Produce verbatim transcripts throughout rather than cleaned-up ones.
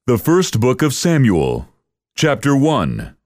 The First Book of Samuel, Chapter one.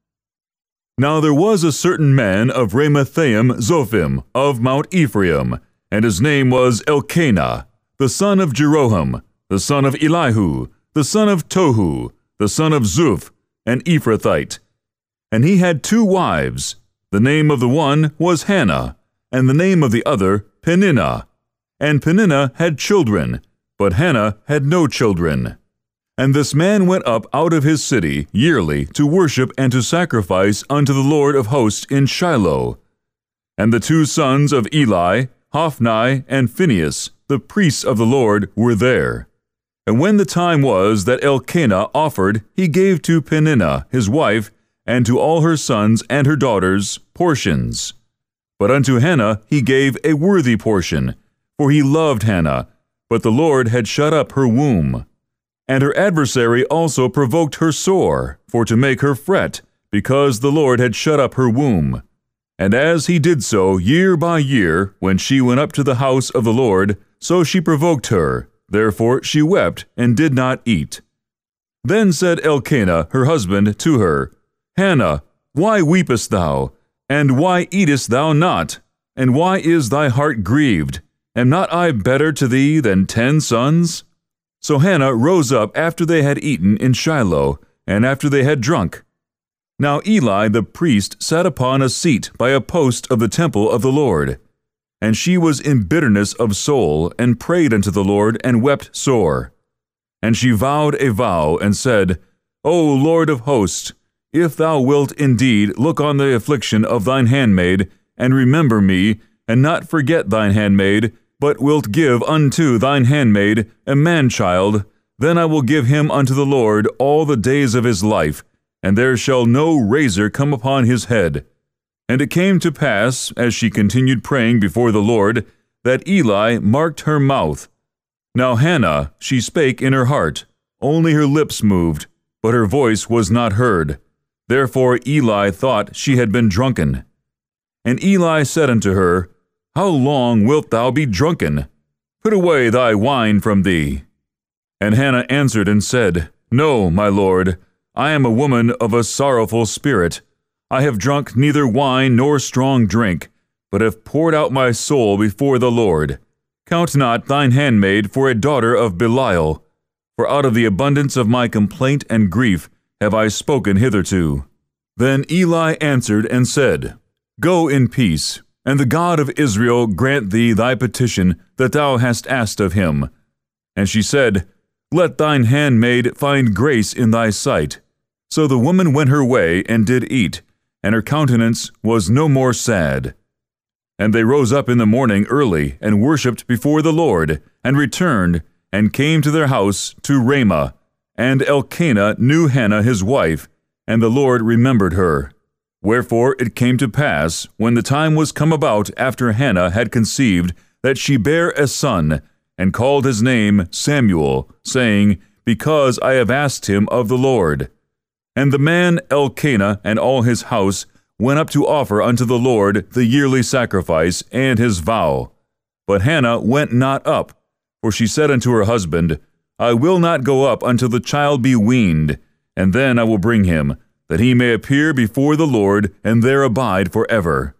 Now there was a certain man of Ramathaim Zophim of Mount Ephraim, and his name was Elkanah, the son of Jeroham, the son of Elihu, the son of Tohu, the son of Zuph, an Ephrathite. And he had two wives. The name of the one was Hannah, and the name of the other Peninnah. And Peninnah had children, but Hannah had no children. And this man went up out of his city yearly to worship and to sacrifice unto the Lord of hosts in Shiloh. And the two sons of Eli, Hophni and Phinehas, the priests of the Lord, were there. And when the time was that Elkanah offered, he gave to Peninnah his wife, and to all her sons and her daughters, portions. But unto Hannah he gave a worthy portion, for he loved Hannah, but the Lord had shut up her womb. And her adversary also provoked her sore, for to make her fret, because the Lord had shut up her womb. And as he did so year by year, when she went up to the house of the Lord, so she provoked her. Therefore she wept, and did not eat. Then said Elkanah her husband to her, Hannah, why weepest thou? And why eatest thou not? And why is thy heart grieved? Am not I better to thee than ten sons? So Hannah rose up after they had eaten in Shiloh, and after they had drunk. Now Eli the priest sat upon a seat by a post of the temple of the Lord. And she was in bitterness of soul, and prayed unto the Lord, and wept sore. And she vowed a vow, and said, O Lord of hosts, if thou wilt indeed look on the affliction of thine handmaid, and remember me, and not forget thine handmaid, but wilt give unto thine handmaid a man-child, then I will give him unto the Lord all the days of his life, and there shall no razor come upon his head. And it came to pass, as she continued praying before the Lord, that Eli marked her mouth. Now Hannah, she spake in her heart, only her lips moved, but her voice was not heard. Therefore Eli thought she had been drunken. And Eli said unto her, How long wilt thou be drunken? Put away thy wine from thee. And Hannah answered and said, No, my lord, I am a woman of a sorrowful spirit. I have drunk neither wine nor strong drink, but have poured out my soul before the Lord. Count not thine handmaid for a daughter of Belial, for out of the abundance of my complaint and grief have I spoken hitherto. Then Eli answered and said, Go in peace, and the God of Israel grant thee thy petition that thou hast asked of him. And she said, Let thine handmaid find grace in thy sight. So the woman went her way and did eat, and her countenance was no more sad. And they rose up in the morning early, and worshipped before the Lord, and returned, and came to their house to Ramah. And Elkanah knew Hannah his wife, and the Lord remembered her. Wherefore it came to pass, when the time was come about after Hannah had conceived, that she bare a son, and called his name Samuel, saying, Because I have asked him of the Lord. And the man Elkanah and all his house went up to offer unto the Lord the yearly sacrifice and his vow. But Hannah went not up, for she said unto her husband, I will not go up until the child be weaned, and then I will bring him, that he may appear before the Lord, and there abide forever.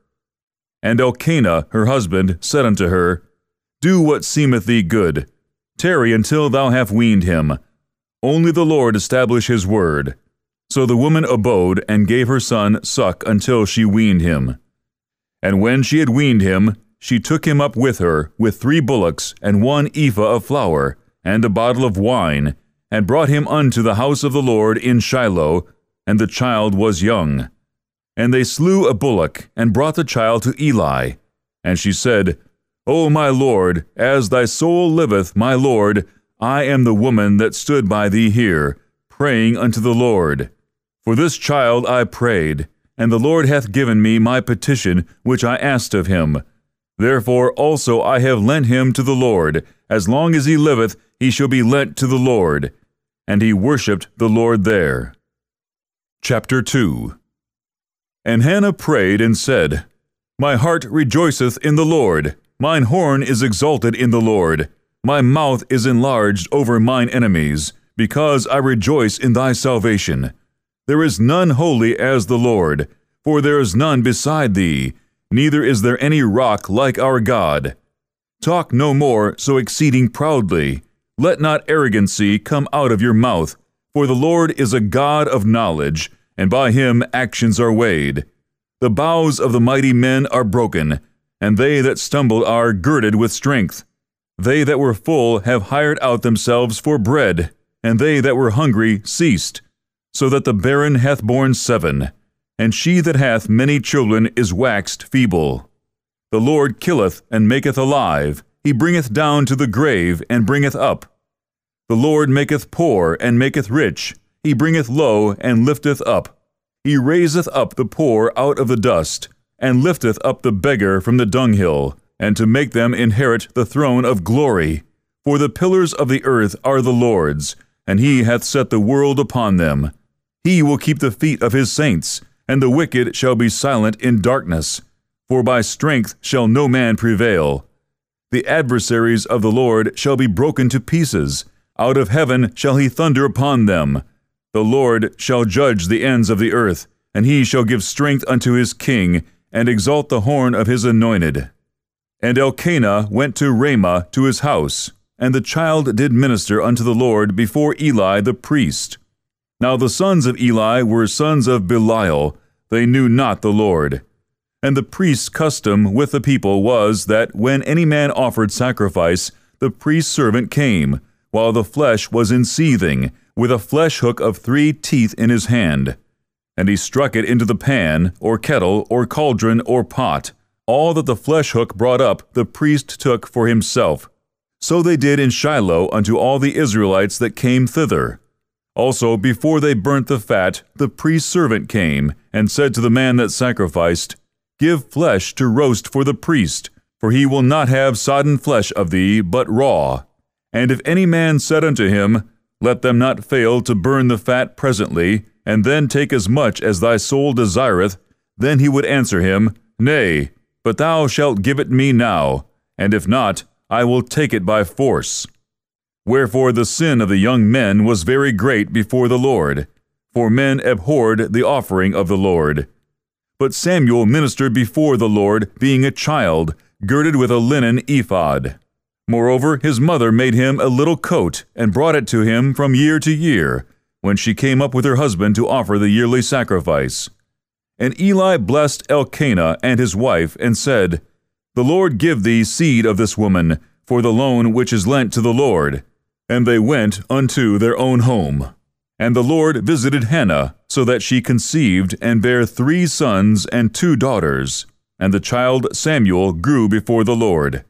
And Elkanah her husband said unto her, Do what seemeth thee good. Tarry until thou have weaned him. Only the Lord establish his word. So the woman abode, and gave her son suck until she weaned him. And when she had weaned him, she took him up with her, with three bullocks, and one ephah of flour, and a bottle of wine, and brought him unto the house of the Lord in Shiloh, and the child was young. And they slew a bullock, and brought the child to Eli. And she said, O my lord, as thy soul liveth, my lord, I am the woman that stood by thee here, praying unto the Lord. For this child I prayed, and the Lord hath given me my petition which I asked of him. Therefore also I have lent him to the Lord. As long as he liveth, he shall be lent to the Lord. And he worshipped the Lord there. Chapter two. And Hannah prayed and said, My heart rejoiceth in the Lord. Mine horn is exalted in the Lord. My mouth is enlarged over mine enemies, because I rejoice in thy salvation. There is none holy as the Lord, for there is none beside thee, neither is there any rock like our God. Talk no more so exceeding proudly. Let not arrogancy come out of your mouth, for the Lord is a God of knowledge, and by him actions are weighed. The bows of the mighty men are broken, and they that stumble are girded with strength. They that were full have hired out themselves for bread, and they that were hungry ceased, so that the barren hath borne seven, and she that hath many children is waxed feeble. The Lord killeth and maketh alive, he bringeth down to the grave and bringeth up. The Lord maketh poor and maketh rich, he bringeth low and lifteth up. He raiseth up the poor out of the dust, and lifteth up the beggar from the dunghill, and to make them inherit the throne of glory. For the pillars of the earth are the Lord's, and he hath set the world upon them. He will keep the feet of his saints, and the wicked shall be silent in darkness. For by strength shall no man prevail. The adversaries of the Lord shall be broken to pieces. Out of heaven shall he thunder upon them. The Lord shall judge the ends of the earth, and he shall give strength unto his king, and exalt the horn of his anointed. And Elkanah went to Ramah to his house, and the child did minister unto the Lord before Eli the priest. Now the sons of Eli were sons of Belial, they knew not the Lord. And the priest's custom with the people was that when any man offered sacrifice, the priest's servant came, while the flesh was in seething, with a flesh hook of three teeth in his hand. And he struck it into the pan, or kettle, or cauldron, or pot. All that the flesh hook brought up the priest took for himself. So they did in Shiloh unto all the Israelites that came thither. Also before they burnt the fat, the priest's servant came, and said to the man that sacrificed, Give flesh to roast for the priest, for he will not have sodden flesh of thee, but raw. And if any man said unto him, Let them not fail to burn the fat presently, and then take as much as thy soul desireth, then he would answer him, Nay, but thou shalt give it me now, and if not, I will take it by force. Wherefore the sin of the young men was very great before the Lord, for men abhorred the offering of the Lord. But Samuel ministered before the Lord, being a child, girded with a linen ephod. Moreover, his mother made him a little coat, and brought it to him from year to year, when she came up with her husband to offer the yearly sacrifice. And Eli blessed Elkanah and his wife, and said, The Lord give thee seed of this woman, for the loan which is lent to the Lord. And they went unto their own home. And the Lord visited Hannah, so that she conceived, and bare three sons and two daughters. And the child Samuel grew before the Lord.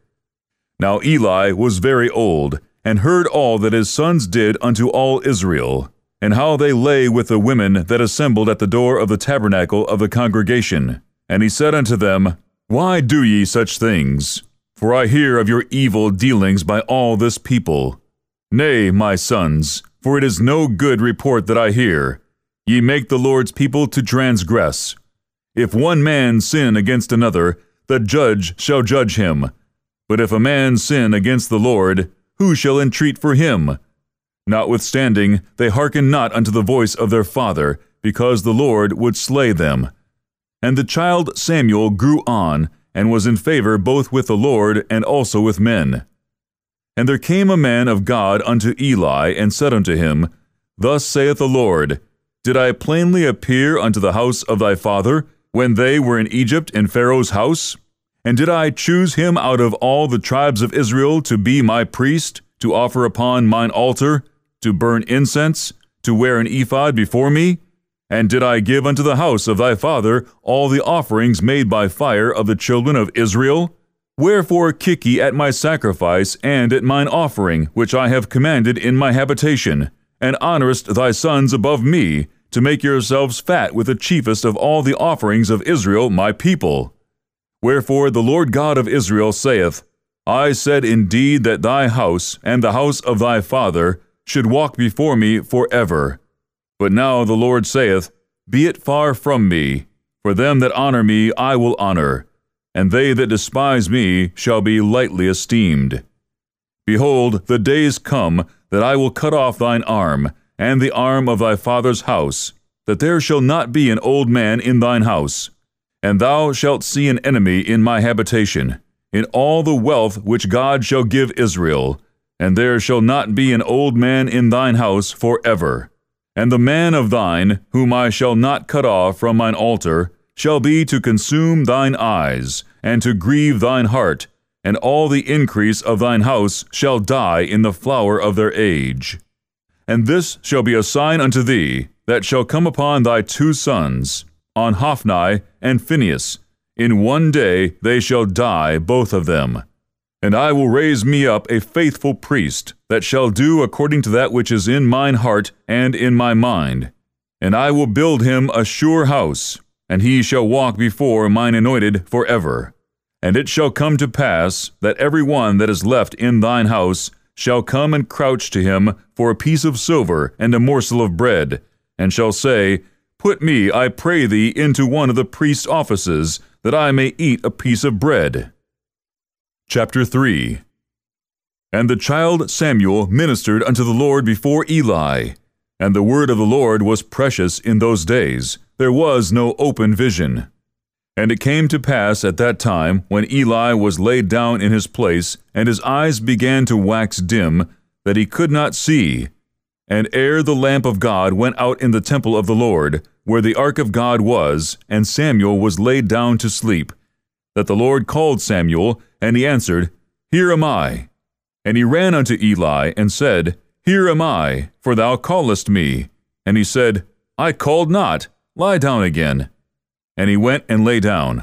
Now Eli was very old, and heard all that his sons did unto all Israel, and how they lay with the women that assembled at the door of the tabernacle of the congregation. And he said unto them, Why do ye such things? For I hear of your evil dealings by all this people. Nay, my sons, for it is no good report that I hear. Ye make the Lord's people to transgress. If one man sin against another, the judge shall judge him. But if a man sin against the Lord, who shall entreat for him? Notwithstanding, they hearken not unto the voice of their father, because the Lord would slay them. And the child Samuel grew on, and was in favor both with the Lord and also with men. And there came a man of God unto Eli, and said unto him, Thus saith the Lord, Did I plainly appear unto the house of thy father, when they were in Egypt in Pharaoh's house? And did I choose him out of all the tribes of Israel to be my priest, to offer upon mine altar, to burn incense, to wear an ephod before me? And did I give unto the house of thy father all the offerings made by fire of the children of Israel? Wherefore kick ye at my sacrifice and at mine offering, which I have commanded in my habitation, and honorest thy sons above me, to make yourselves fat with the chiefest of all the offerings of Israel my people? Wherefore the Lord God of Israel saith, I said indeed that thy house and the house of thy father should walk before me forever. But now the Lord saith, Be it far from me, for them that honor me I will honor, and they that despise me shall be lightly esteemed. Behold, the days come, that I will cut off thine arm, and the arm of thy father's house, that there shall not be an old man in thine house. And thou shalt see an enemy in my habitation, in all the wealth which God shall give Israel, and there shall not be an old man in thine house for ever. And the man of thine, whom I shall not cut off from mine altar, shall be to consume thine eyes, and to grieve thine heart, and all the increase of thine house shall die in the flower of their age. And this shall be a sign unto thee, that shall come upon thy two sons, on Hophni and Phinehas. In one day they shall die both of them. And I will raise me up a faithful priest, that shall do according to that which is in mine heart and in my mind. And I will build him a sure house, and he shall walk before mine anointed forever. And it shall come to pass, that every one that is left in thine house shall come and crouch to him for a piece of silver and a morsel of bread, and shall say, Put me, I pray thee, into one of the priest's offices, that I may eat a piece of bread. Chapter three. And the child Samuel ministered unto the Lord before Eli. And the word of the Lord was precious in those days. There was no open vision. And it came to pass at that time, when Eli was laid down in his place, and his eyes began to wax dim, that he could not see. And ere the lamp of God went out in the temple of the Lord, where the ark of God was, and Samuel was laid down to sleep, that the Lord called Samuel, and he answered, Here am I. And he ran unto Eli, and said, Here am I, for thou callest me. And he said, I called not, lie down again. And he went and lay down.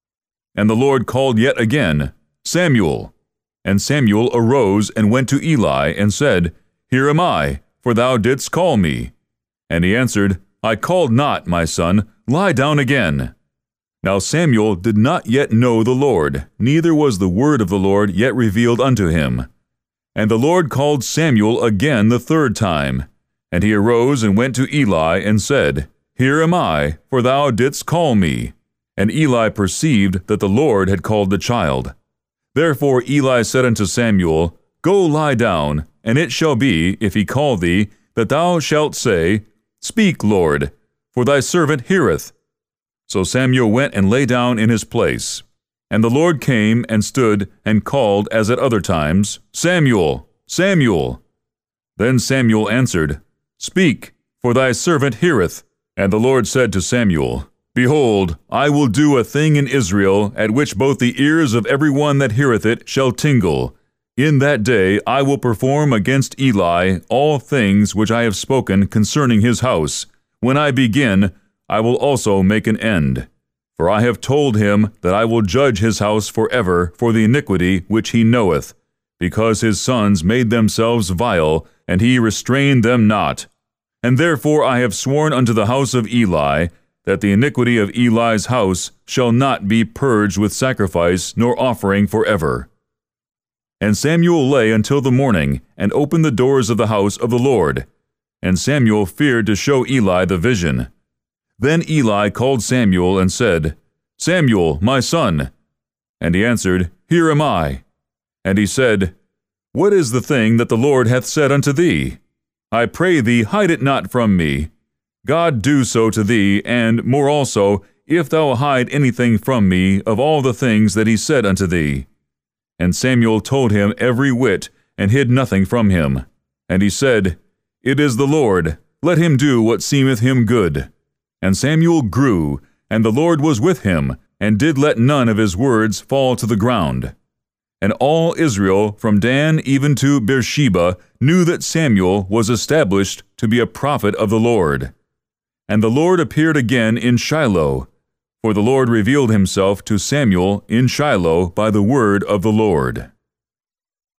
And the Lord called yet again, Samuel. And Samuel arose and went to Eli, and said, Here am I, for thou didst call me. And he answered, I called not, my son, lie down again. Now Samuel did not yet know the Lord, neither was the word of the Lord yet revealed unto him. And the Lord called Samuel again the third time. And he arose and went to Eli, and said, Here am I, for thou didst call me. And Eli perceived that the Lord had called the child. Therefore Eli said unto Samuel, Go lie down, and it shall be, if he call thee, that thou shalt say, Speak, Lord, for thy servant heareth. So Samuel went and lay down in his place. And the Lord came and stood and called as at other times, Samuel, Samuel. Then Samuel answered, Speak, for thy servant heareth. And the Lord said to Samuel, Behold, I will do a thing in Israel, at which both the ears of every one that heareth it shall tingle. In that day I will perform against Eli all things which I have spoken concerning his house. When I begin, I will also make an end. For I have told him that I will judge his house forever for the iniquity which he knoweth, because his sons made themselves vile, and he restrained them not. And therefore I have sworn unto the house of Eli, that the iniquity of Eli's house shall not be purged with sacrifice nor offering forever. And Samuel lay until the morning, and opened the doors of the house of the Lord. And Samuel feared to show Eli the vision. Then Eli called Samuel, and said, Samuel, my son. And he answered, Here am I. And he said, What is the thing that the Lord hath said unto thee? I pray thee, hide it not from me. God do so to thee, and more also, if thou hide anything from me of all the things that he said unto thee. And Samuel told him every whit, and hid nothing from him. And he said, It is the Lord, let him do what seemeth him good. And Samuel grew, and the Lord was with him, and did let none of his words fall to the ground. And all Israel, from Dan even to Beersheba, knew that Samuel was established to be a prophet of the Lord. And the Lord appeared again in Shiloh, for the Lord revealed himself to Samuel in Shiloh by the word of the Lord.